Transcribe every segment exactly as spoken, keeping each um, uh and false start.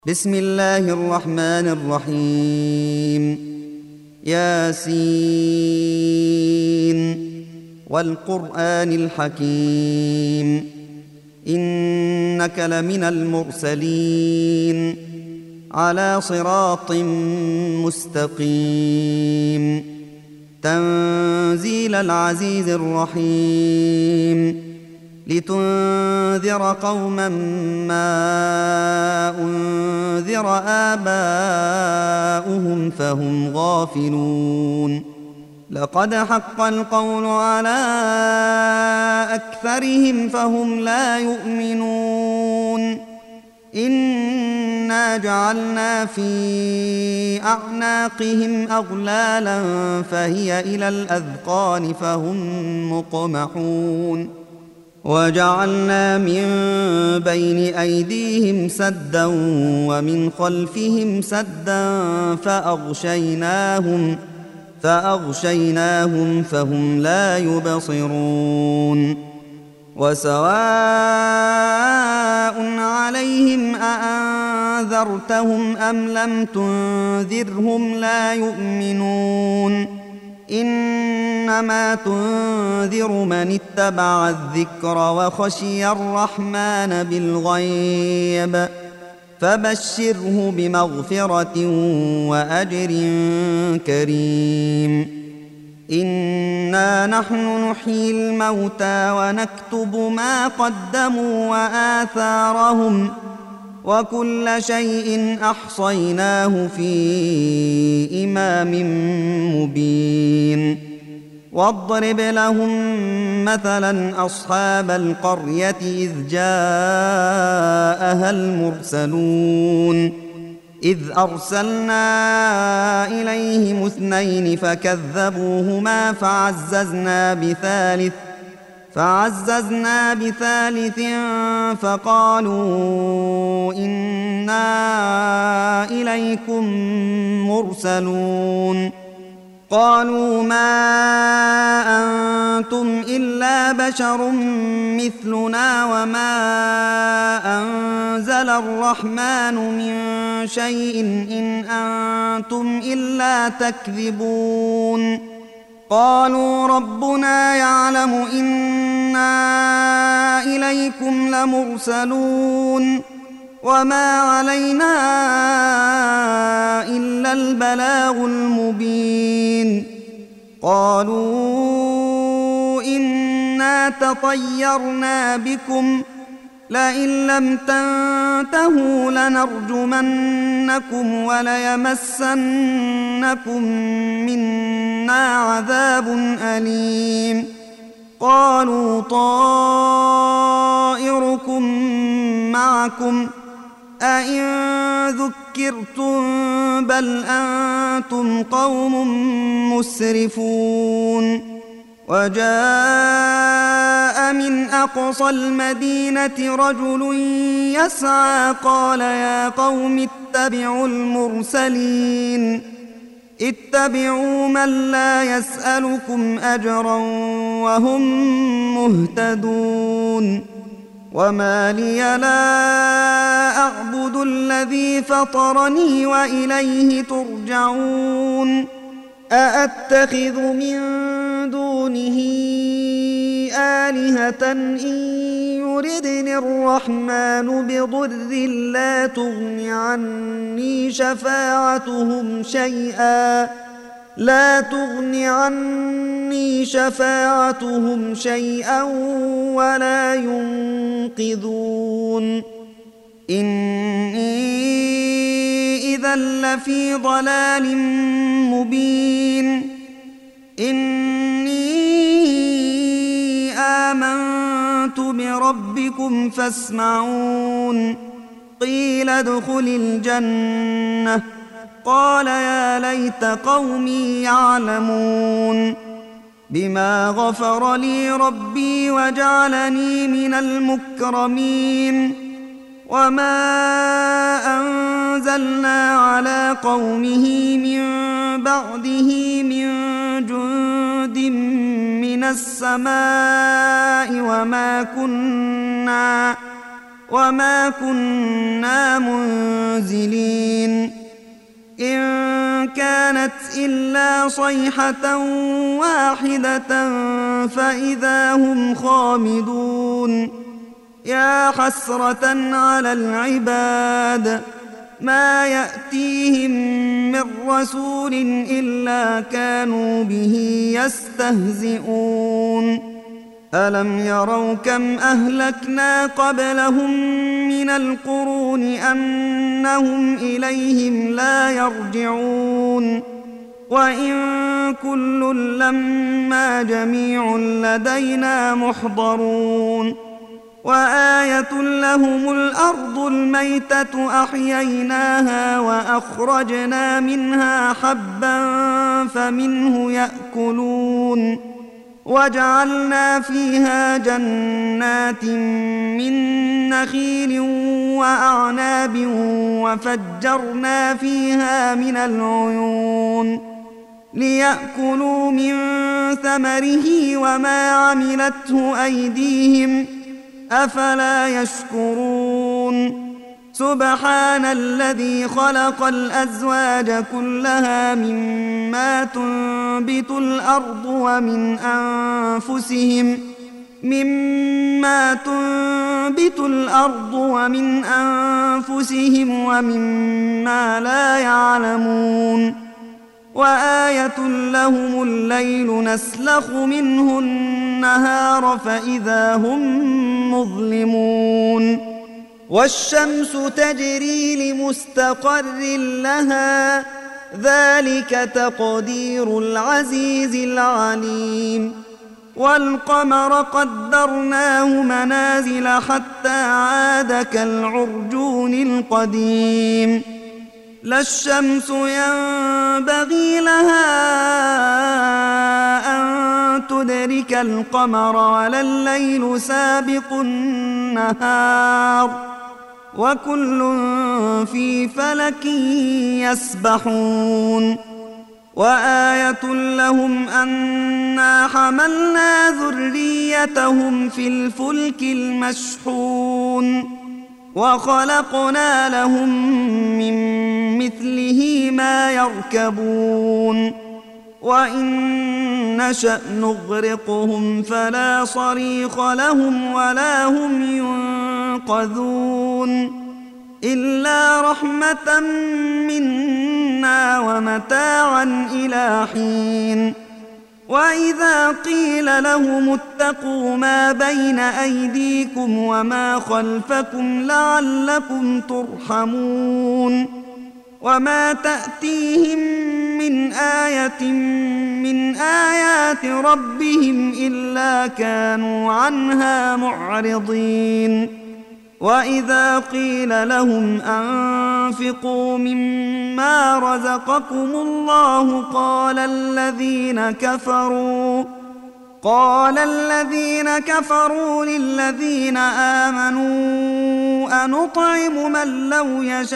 بسم الله الرحمن الرحيم. ياسين والقرآن الحكيم إنك لمن المرسلين على صراط مستقيم تنزيل العزيز الرحيم لتنذر قوما ما أنذر آباؤهم فهم غافلون. لقد حق القول على أكثرهم فهم لا يؤمنون. إنا جعلنا في أعناقهم أغلالا فهي إلى الأذقان فهم مقمحون. وجعلنا من بين أيديهم سدا ومن خلفهم سدا فأغشيناهم فأغشيناهم فهم لا يبصرون. وسواء عليهم أأنذرتهم أم لم تنذرهم لا يؤمنون. إنما تنذر من اتبع الذكر وخشي الرحمن بالغيب فبشره بمغفرة وأجر كريم. إنا نحن نحيي الموتى ونكتب ما قدموا وآثارهم وكل شيء أحصيناه في إمام مبين. واضرب لهم مثلا أصحاب القرية إذ جاءها المرسلون إذ أرسلنا إليهم اثنين فكذبوهما فعززنا بثالث فعززنا بثالث فقالوا إنا إليكم مرسلون. قالوا ما أنتم إلا بشر مثلنا وما أنزل الرحمن من شيء إن أنتم إلا تكذبون. قالوا ربنا يعلم إنا إليكم لمرسلون وما علينا إلا البلاغ المبين. قالوا إنا تطيرنا بكم لئن لم تنتهوا لنرجمنكم وليمسنكم منا عذاب أليم. قالوا طائركم معكم أئن ذكرتم بل أنتم قوم مسرفون. وجاء من أقصى المدينة رجل يسعى قال يا قوم اتبعوا المرسلين اتبعوا من لا يسألكم أجرا وهم مهتدون. وما لي لا أعبد الذي فطرني وإليه ترجعون. أأتخذ من دونه آلهة إن يردني الرحمن بضر لا تغن عني شفاعتهم شيئا لا تغن عني شفاعتهم شيئا ولا ينقذون. إني إذا لفي ضلال مبين. إني آمنت بربكم فاسمعون. قيل ادخل الجنة قال يا ليت قومي يعلمون. بما غفر لي ربي وجعلني من المكرمين. وما أنزلنا على قومه من بعده من جند من السماء وما كنا وما كنا منزلين إن كانت إلا صيحة واحدة فإذا هم خامدون يا حسرة على العباد ما يأتيهم من رسول إلا كانوا به يستهزئون ألم يروا كم أهلكنا قبلهم من القرون أنهم إليهم لا يرجعون وإن كل لما جميع لدينا محضرون وآية لهم الأرض الميتة أحييناها وأخرجنا منها حبا فمنه يأكلون وجعلنا فيها جنات من نخيل وأعناب وفجرنا فيها من العيون ليأكلوا من ثمره وما عملته أيديهم أفلا يشكرون سبحان الذي خلق الأزواج كلها مما تنبت الأرض ومن أنفسهم مما تنبت الأرض ومن أنفسهم ومما لا يعلمون وآية لهم الليل نسلخ منه النهار فإذا هم مظلمون والشمس تجري لمستقر لها ذلك تقدير العزيز العليم والقمر قدرناه منازل حتى عاد كالعرجون القديم لا الشمس ينبغي لها أن تدرك القمر ولا الليل سابق النهار وكل في فلك يسبحون وآية لهم أنا حملنا ذريتهم في الفلك المشحون وخلقنا لهم من مثله ما يركبون وإن نشأ نغرقهم فلا صريخ لهم ولا هم ينقذون إلا رحمة منا ومتاعا إلى حين وإذا قيل لهم اتقوا ما بين أيديكم وما خلفكم لعلكم ترحمون وما تأتيهم من آية من آيات ربهم إلا كانوا عنها معرضين وإذا قيل لهم أنفقوا مما رزقكم الله قال الذين كفروا قال الذين كفروا للذين آمنوا أنطعم من لو يشاء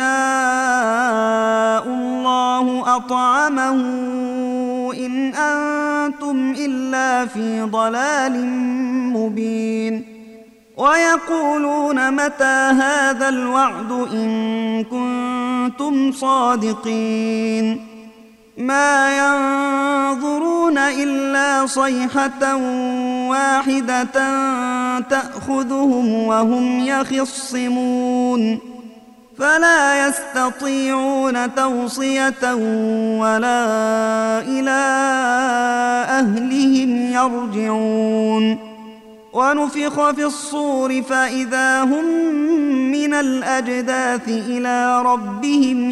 الله أطعمه إن أنتم إلا في ضلال مبين ويقولون متى هذا الوعد إن كنتم صادقين ما ينظرون إلا صيحة واحدة تأخذهم وهم يخصمون فلا يستطيعون توصية ولا إلى أهلهم يرجعون ونفخ في الصور فإذا هم من الأجداث إلى ربهم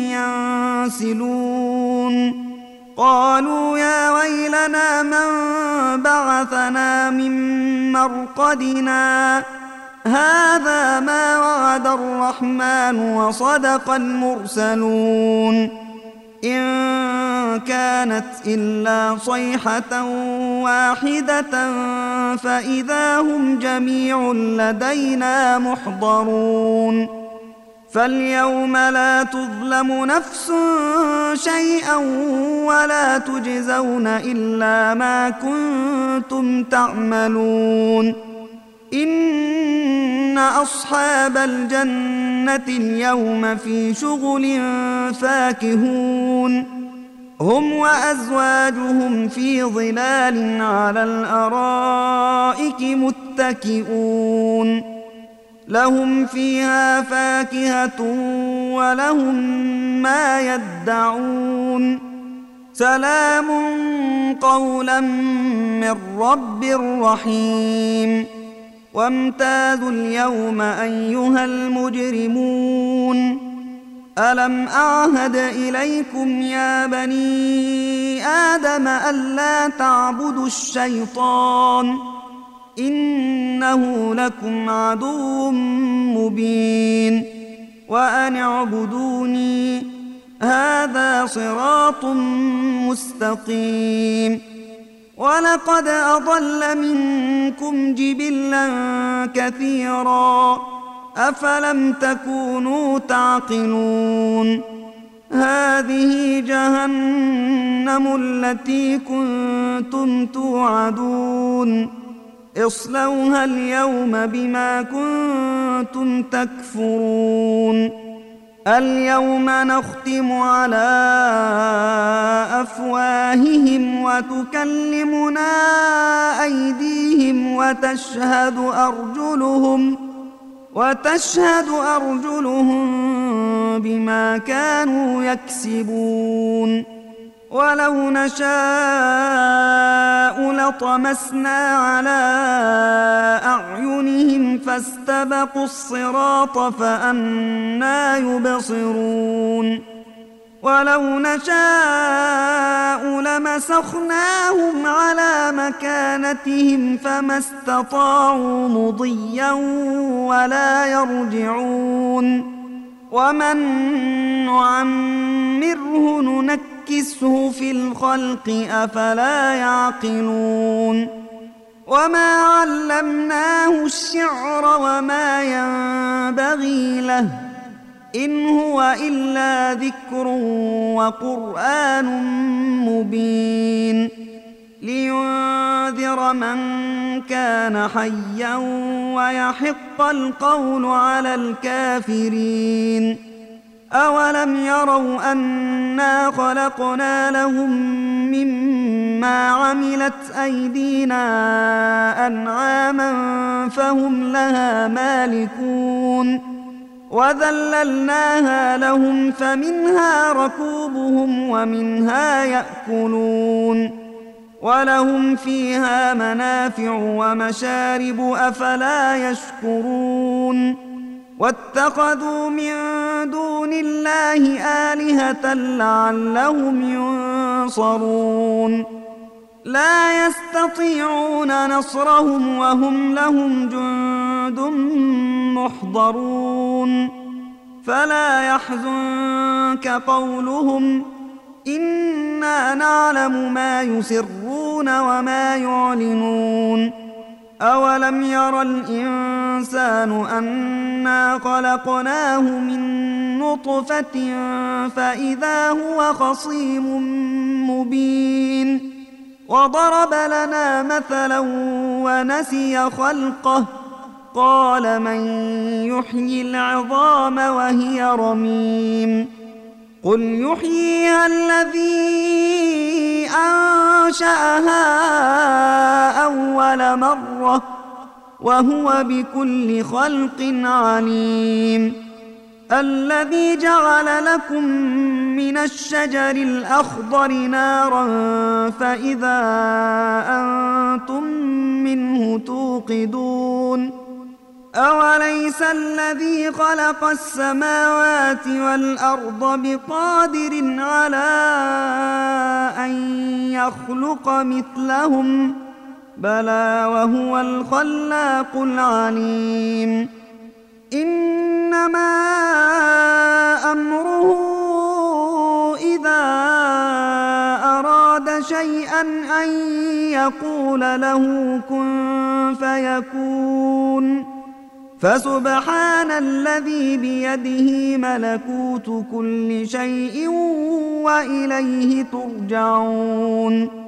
ينسلون قالوا يا ويلنا من بعثنا من مرقدنا هذا ما وعد الرحمن وصدق المرسلون إن كانت إلا صيحة واحدة فإذا هم جميع لدينا محضرون فاليوم لا تظلم نفس شيئا ولا تجزون إلا ما كنتم تعملون إن أصحاب الجنة اليوم في شغل فاكهون هم وأزواجهم في ظلال على الأرائك متكئون لهم فيها فاكهة ولهم ما يدعون سلام قولا من رب رحيم وامتازوا اليوم أيها المجرمون ألم أعهد إليكم يا بني آدم ألا تعبدوا الشيطان إنه لكم عدو مبين وأن اعبدوني هذا صراط مستقيم ولقد أضل منكم جبلا كثيرا أفلم تكونوا تعقلون هذه جهنم التي كنتم توعدون اصلوها اليوم بما كنتم تكفرون اليوم نختم على أفواههم وتكلمنا أيديهم وتشهد أرجلهم وتشهد أرجلهم بما كانوا يكسبون ولو نشاء لطمسنا على أعينهم فاستبقوا الصراط فأنى يبصرون ولو نشاء لمسخناهم على مكانتهم فما استطاعوا مضيا ولا يرجعون ومن نعمره ننكسه في الخلق أفلا يعقلون وما علمناه الشعر وما ينبغي له إن هو إلا ذكر وقرآن مبين لينذر من كان حيا ويحق القول على الكافرين أولم يروا أنا خلقنا لهم مما عملت أيدينا أنعاما فهم لها مالكون وذللناها لهم فمنها ركوبهم ومنها يأكلون ولهم فيها منافع ومشارب أفلا يشكرون واتخذوا من دون الله آلهة لعلهم ينصرون لا يستطيعون نصرهم وهم لهم جند محضرون فلا يحزنك قولهم إنا نعلم ما يسرون وما يعلنون أولم ير الإنسان أنا خلقناه من نطفة فإذا هو خصيم مبين وضرب لنا مثلا ونسي خلقه قال من يحيي العظام وهي رميم قل يحييها الذي أنشأها أول مرة وهو بكل خلق عليم الذي جعل لكم من الشجر الأخضر نارا فإذا أنتم منه توقدون أوليس الذي خلق السماوات والأرض بقادر على أن يخلق مثلهم بلى وهو الخلاق العليم إنما أمره إذا أراد شيئا أن يقول له كن فيكون فسبحان الذي بيده ملكوت كل شيء وإليه ترجعون